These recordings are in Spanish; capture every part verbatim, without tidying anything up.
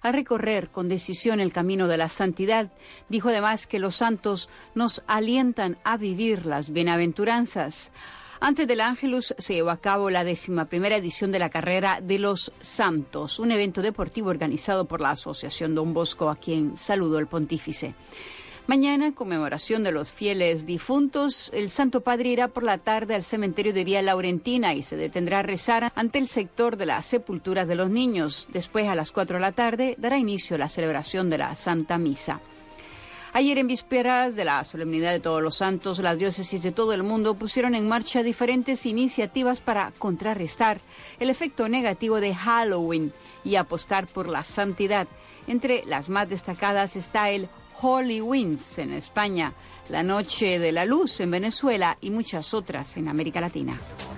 a recorrer con decisión el camino de la santidad. Dijo además que los santos nos alientan a vivir las bienaventuranzas. Antes del Ángelus se llevó a cabo la décima primera edición de la Carrera de los Santos, un evento deportivo organizado por la Asociación Don Bosco, a quien saludó el pontífice. Mañana, conmemoración de los fieles difuntos, el Santo Padre irá por la tarde al cementerio de Vía Laurentina y se detendrá a rezar ante el sector de la sepultura de los niños. Después, a las cuatro de la tarde, dará inicio la celebración de la Santa Misa. Ayer, en vísperas de la solemnidad de Todos los Santos, las diócesis de todo el mundo pusieron en marcha diferentes iniciativas para contrarrestar el efecto negativo de Halloween y apostar por la santidad. Entre las más destacadas está el Halloween's en España, la Noche de la Luz en Venezuela y muchas otras en América Latina.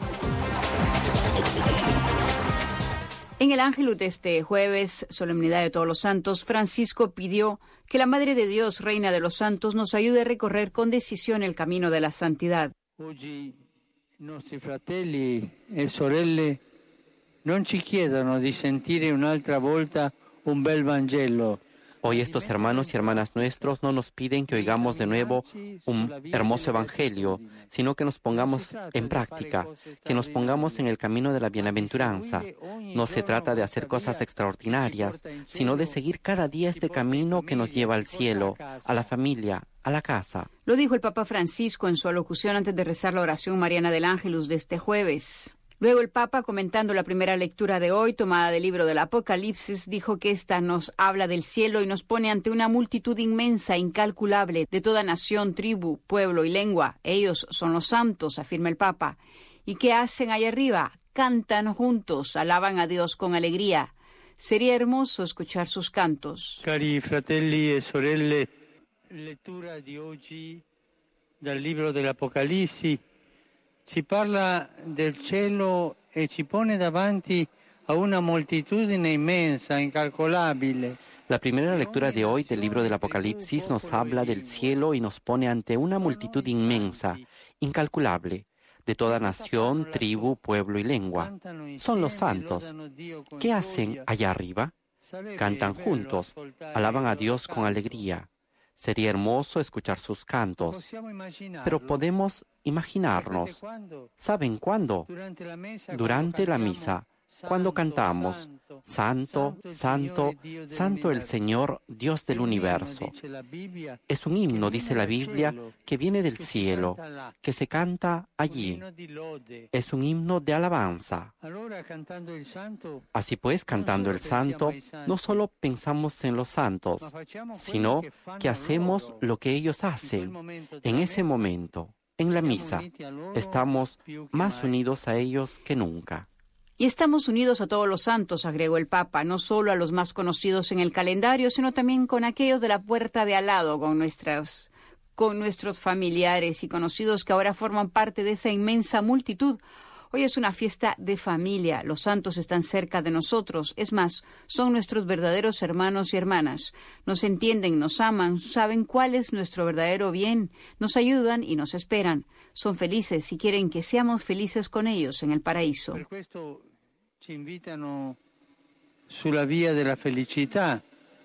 En el Ángelus de este jueves, solemnidad de Todos los Santos, Francisco pidió que la Madre de Dios, Reina de los Santos, nos ayude a recorrer con decisión el camino de la santidad. Oggi nostri fratelli e sorelle non ci chiedono di sentire un'altra volta un bel Vangelo. Hoy estos hermanos y hermanas nuestros no nos piden que oigamos de nuevo un hermoso evangelio, sino que nos pongamos en práctica, que nos pongamos en el camino de la bienaventuranza. No se trata de hacer cosas extraordinarias, sino de seguir cada día este camino que nos lleva al cielo, a la familia, a la casa. Lo dijo el Papa Francisco en su alocución antes de rezar la oración mariana del Ángelus de este jueves. Luego el Papa, comentando la primera lectura de hoy, tomada del libro del Apocalipsis, dijo que ésta nos habla del cielo y nos pone ante una multitud inmensa, incalculable, de toda nación, tribu, pueblo y lengua. Ellos son los santos, afirma el Papa. ¿Y qué hacen allá arriba? Cantan juntos, alaban a Dios con alegría. Sería hermoso escuchar sus cantos. Cari fratelli e sorelle, lettura di oggi dal libro dell'Apocalisse ci parla del cielo e ci pone davanti a una moltitudine inmensa, incalcolabile. La primera lectura de hoy del libro del Apocalipsis nos habla del cielo y nos pone ante una multitud inmensa, incalculable, de toda nación, tribu, pueblo y lengua. Son los santos. ¿Qué hacen allá arriba? Cantan juntos, alaban a Dios con alegría. Sería hermoso escuchar sus cantos, pero podemos imaginarnos. ¿Saben cuándo? Durante la misa, cuando cantamos, Santo, Santo, Santo el Señor, Dios del universo. Es un himno, dice la Biblia, que viene del cielo, que se canta allí. Es un himno de alabanza. Así pues, cantando el Santo, no solo pensamos en los santos, sino que hacemos lo que ellos hacen en ese momento. En la misa, estamos más unidos a ellos que nunca. Y estamos unidos a todos los santos, agregó el Papa, no solo a los más conocidos en el calendario, sino también con aquellos de la puerta de al lado, con nuestras, con nuestros familiares y conocidos que ahora forman parte de esa inmensa multitud. Hoy es una fiesta de familia, los santos están cerca de nosotros, es más, son nuestros verdaderos hermanos y hermanas. Nos entienden, nos aman, saben cuál es nuestro verdadero bien, nos ayudan y nos esperan. Son felices y quieren que seamos felices con ellos en el paraíso. Per questo ci invitano sulla via della felicità,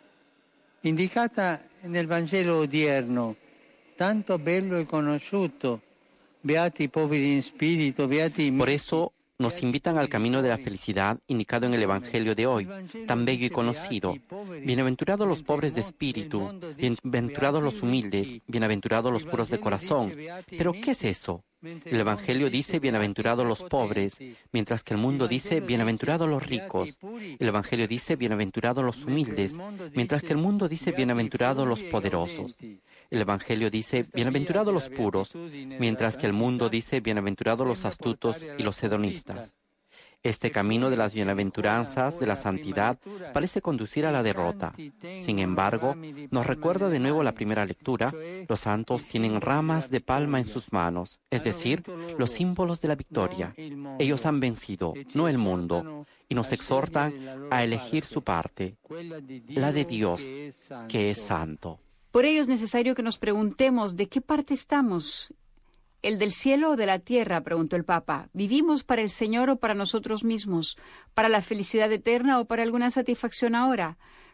indicata nel Vangelo odierno, tanto bello e conosciuto. Beati poveri in spirito, beati. Por eso nos invitan al camino de la felicidad indicado en el Evangelio de hoy, tan bello y conocido. Bienaventurados los pobres de espíritu, bienaventurados los humildes, bienaventurados los puros de corazón. ¿Pero qué es eso? El Evangelio dice bienaventurados los pobres, mientras que el mundo dice bienaventurados los ricos. El Evangelio dice bienaventurados los humildes, mientras que el mundo dice bienaventurados los poderosos. El Evangelio dice bienaventurados los puros, mientras que el mundo dice bienaventurados los astutos y los hedonistas. Este camino de las bienaventuranzas, de la santidad, parece conducir a la derrota. Sin embargo, nos recuerda de nuevo la primera lectura, los santos tienen ramas de palma en sus manos, es decir, los símbolos de la victoria. Ellos han vencido, no el mundo, y nos exhortan a elegir su parte, la de Dios, que es santo. Por ello es necesario que nos preguntemos de qué parte estamos. ¿El del cielo o de la tierra?, preguntó el Papa. ¿Vivimos para el Señor o para nosotros mismos? ¿Para la felicidad eterna o para alguna satisfacción ahora?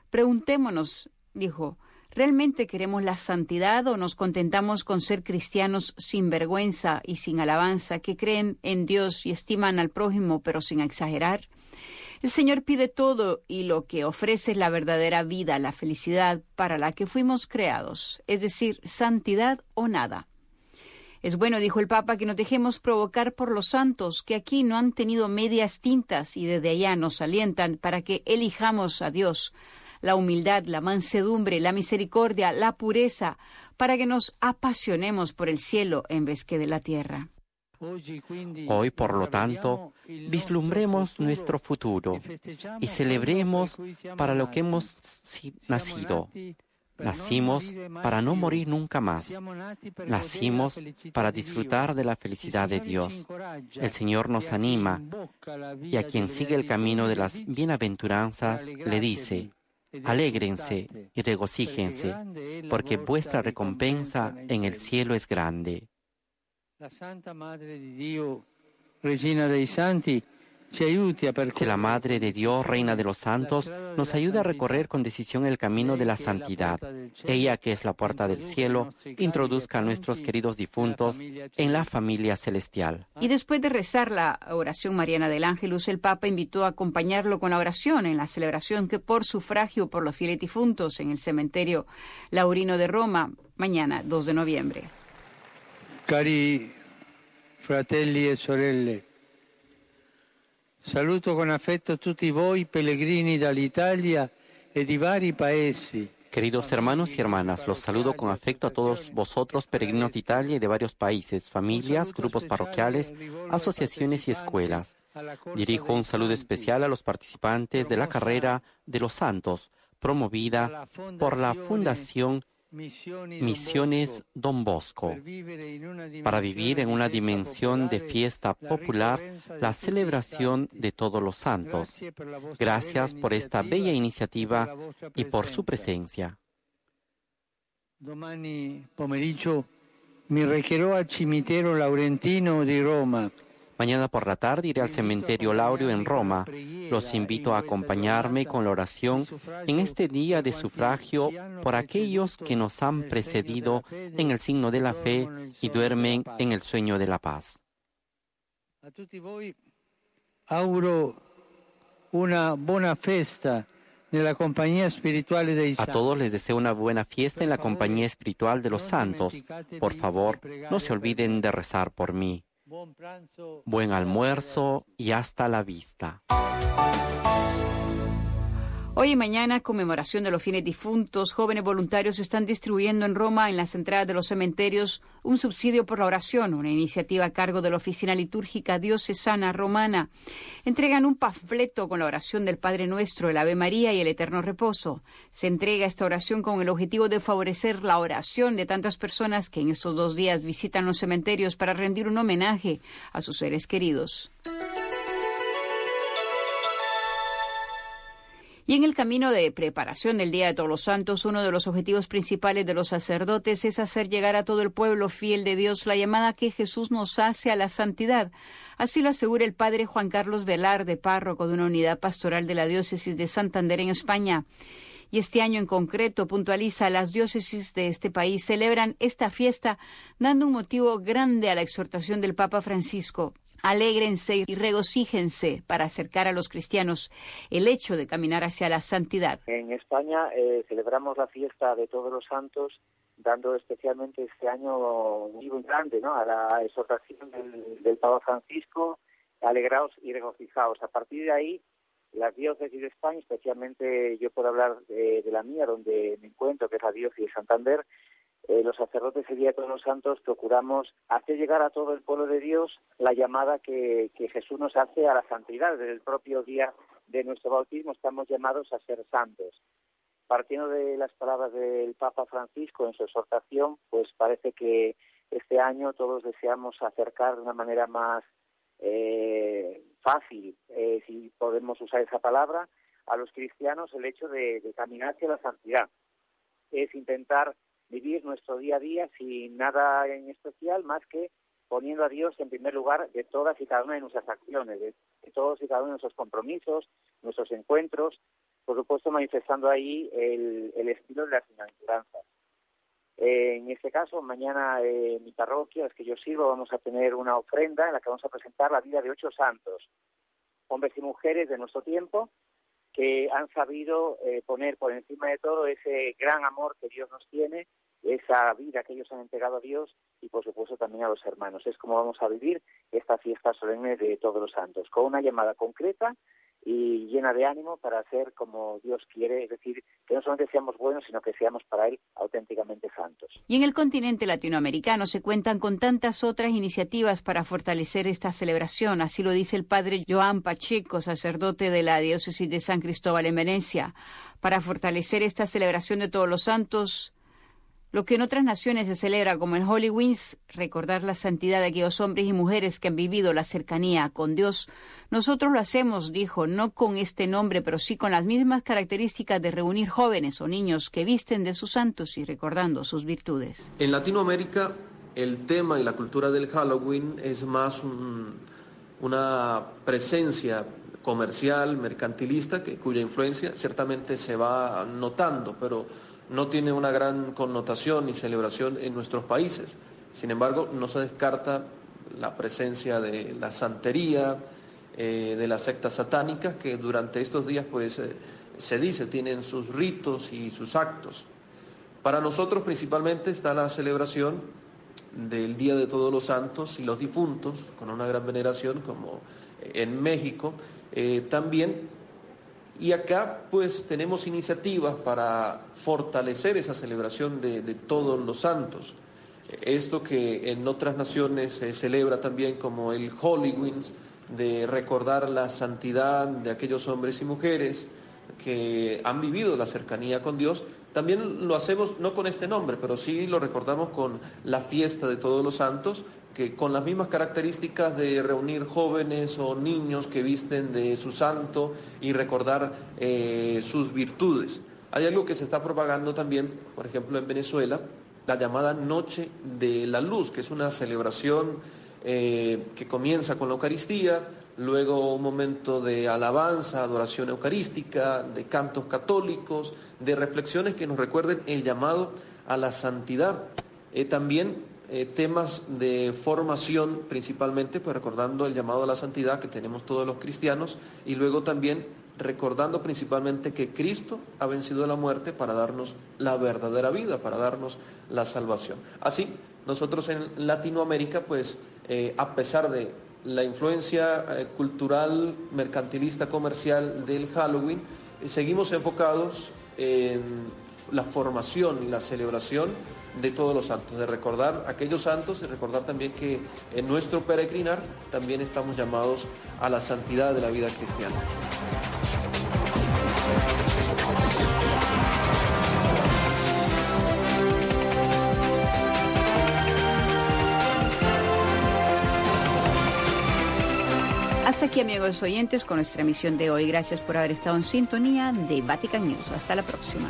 Preguntémonos, dijo, ¿realmente queremos la santidad o nos contentamos con ser cristianos sin vergüenza y sin alabanza, que creen en Dios y estiman al prójimo pero sin exagerar? El Señor pide todo y lo que ofrece es la verdadera vida, la felicidad para la que fuimos creados, es decir, santidad o nada. Es bueno, dijo el Papa, que nos dejemos provocar por los santos, que aquí no han tenido medias tintas y desde allá nos alientan para que elijamos a Dios, la humildad, la mansedumbre, la misericordia, la pureza, para que nos apasionemos por el cielo en vez que de la tierra. Hoy, por lo tanto, vislumbremos nuestro futuro y celebremos para lo que hemos nacido. Nacimos para no morir nunca más. Nacimos para disfrutar de la felicidad de Dios. El Señor nos anima y a quien sigue el camino de las bienaventuranzas le dice: alégrense y regocíjense, porque vuestra recompensa en el cielo es grande. La Santa Madre de Dios, Regina dei Santi, ci aiuti a percorrere. Que la Madre de Dios, Reina de los Santos, nos ayude a recorrer con decisión el camino de la santidad. Ella, que es la puerta del cielo, introduzca a nuestros queridos difuntos en la familia celestial. Y después de rezar la oración mariana del Ángelus, el Papa invitó a acompañarlo con la oración en la celebración que por sufragio por los fieles difuntos en el cementerio Laurino de Roma, mañana dos de noviembre. Cari fratelli e sorelle, saluto con affetto tutti voi pellegrini dall'Italia e di vari paesi. Queridos hermanos y hermanas, los saludo con afecto a todos vosotros, peregrinos de Italia y de varios países, familias, grupos parroquiales, asociaciones y escuelas. Dirijo un saludo especial a los participantes de la carrera de los santos, promovida por la Fundación Misiones Don Bosco, para vivir en una dimensión de fiesta popular la celebración de todos los santos. Gracias por esta bella iniciativa y por su presencia. Domani pomeriggio mi recherò al cimitero Laurentino di Roma. Mañana por la tarde iré al cementerio Laureo en Roma. Los invito a acompañarme con la oración en este día de sufragio por aquellos que nos han precedido en el signo de la fe y duermen en el sueño de la paz. A tutti voi auguro una buona festa nella compagnia spirituale dei A santi. todos les deseo una buena fiesta en la compañía espiritual de los santos. Por favor, no se olviden de rezar por mí. Buen almuerzo y hasta la vista. Hoy y mañana, conmemoración de los fieles difuntos, jóvenes voluntarios están distribuyendo en Roma, en las entradas de los cementerios, un subsidio por la oración, una iniciativa a cargo de la Oficina Litúrgica Diocesana Romana. Entregan un panfleto con la oración del Padre Nuestro, el Ave María y el Eterno Reposo. Se entrega esta oración con el objetivo de favorecer la oración de tantas personas que en estos dos días visitan los cementerios para rendir un homenaje a sus seres queridos. Y en el camino de preparación del Día de Todos los Santos, uno de los objetivos principales de los sacerdotes es hacer llegar a todo el pueblo fiel de Dios la llamada que Jesús nos hace a la santidad. Así lo asegura el padre Juan Carlos Velarde, párroco de una unidad pastoral de la diócesis de Santander en España. Y este año en concreto, puntualiza, las diócesis de este país celebran esta fiesta dando un motivo grande a la exhortación del Papa Francisco. Alégrense y regocíjense para acercar a los cristianos el hecho de caminar hacia la santidad. En España eh, celebramos la fiesta de Todos los Santos, dando especialmente este año un motivo grande, ¿no?, a la exhortación del, del Papa Francisco: alegraos y regocijaos. A partir de ahí, las diócesis de España, especialmente yo puedo hablar de, de la mía, donde me encuentro, que es la diócesis de Santander, Eh, los sacerdotes el Día de Todos los Santos procuramos hacer llegar a todo el pueblo de Dios la llamada que, que Jesús nos hace a la santidad. Desde el propio día de nuestro bautismo estamos llamados a ser santos. Partiendo de las palabras del Papa Francisco en su exhortación, pues parece que este año todos deseamos acercar de una manera más eh, fácil, eh, si podemos usar esa palabra, a los cristianos el hecho de, de caminar hacia la santidad. Es intentar vivir nuestro día a día sin nada en especial, más que poniendo a Dios en primer lugar de todas y cada una de nuestras acciones, de, de todos y cada uno de nuestros compromisos, nuestros encuentros, por supuesto manifestando ahí el, el estilo de las bienaventuranzas. Eh, en este caso, mañana eh, en mi parroquia, es que yo sirvo, vamos a tener una ofrenda en la que vamos a presentar la vida de ocho santos, hombres y mujeres de nuestro tiempo, que han sabido eh, poner por encima de todo ese gran amor que Dios nos tiene, esa vida que ellos han entregado a Dios y por supuesto también a los hermanos. Es como vamos a vivir esta fiesta solemne de todos los santos, con una llamada concreta y llena de ánimo para hacer como Dios quiere, es decir, que no solamente seamos buenos, sino que seamos para Él auténticamente santos. Y en el continente latinoamericano se cuentan con tantas otras iniciativas para fortalecer esta celebración, así lo dice el padre Joan Pacheco, sacerdote de la diócesis de San Cristóbal en Venecia. Para fortalecer esta celebración de todos los santos, lo que en otras naciones se celebra como el Holy Wings, recordar la santidad de aquellos hombres y mujeres que han vivido la cercanía con Dios, nosotros lo hacemos, dijo, no con este nombre, pero sí con las mismas características de reunir jóvenes o niños que visten de sus santos y recordando sus virtudes. En Latinoamérica, el tema y la cultura del Halloween es más un, una presencia comercial, mercantilista, que, cuya influencia ciertamente se va notando, pero no tiene una gran connotación ni celebración en nuestros países. Sin embargo, no se descarta la presencia de la santería, eh, de las sectas satánicas, que durante estos días, pues, eh, se dice, tienen sus ritos y sus actos. Para nosotros, principalmente, está la celebración del Día de Todos los Santos y los Difuntos, con una gran veneración, como en México, eh, también. Y acá pues tenemos iniciativas para fortalecer esa celebración de, de todos los santos. Esto que en otras naciones se celebra también como el Holy Wings, de recordar la santidad de aquellos hombres y mujeres que han vivido la cercanía con Dios, también lo hacemos no con este nombre, pero sí lo recordamos con la fiesta de todos los santos, que con las mismas características de reunir jóvenes o niños que visten de su santo y recordar eh, sus virtudes. Hay algo que se está propagando también, por ejemplo en Venezuela, la llamada Noche de la Luz, que es una celebración eh, que comienza con la Eucaristía, luego un momento de alabanza, adoración eucarística, de cantos católicos, de reflexiones que nos recuerden el llamado a la santidad. Eh, también Eh, temas de formación principalmente, pues recordando el llamado a la santidad que tenemos todos los cristianos, y luego también recordando principalmente que Cristo ha vencido la muerte para darnos la verdadera vida, para darnos la salvación. Así, nosotros en Latinoamérica, pues eh, a pesar de la influencia eh, cultural, mercantilista, comercial del Halloween, eh, seguimos enfocados en la formación y la celebración de todos los santos, de recordar aquellos santos y recordar también que en nuestro peregrinar también estamos llamados a la santidad de la vida cristiana. Hasta aquí, amigos oyentes, con nuestra emisión de hoy. Gracias por haber estado en sintonía de Vatican News. Hasta la próxima.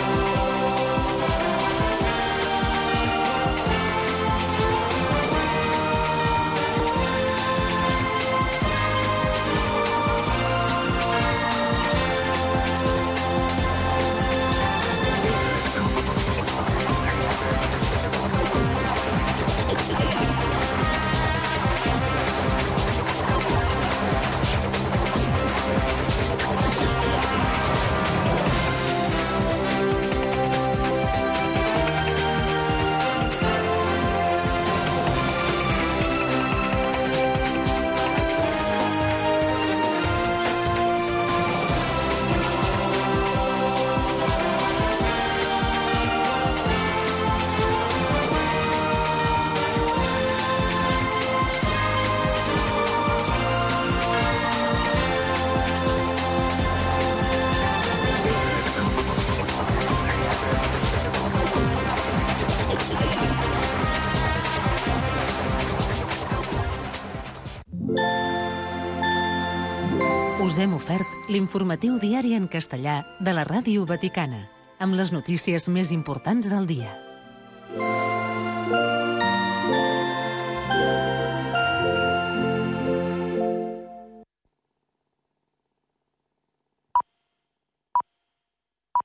Us hem ofert l'informatiu diari en castellà de la Ràdio Vaticana, amb les notícies més importants del dia.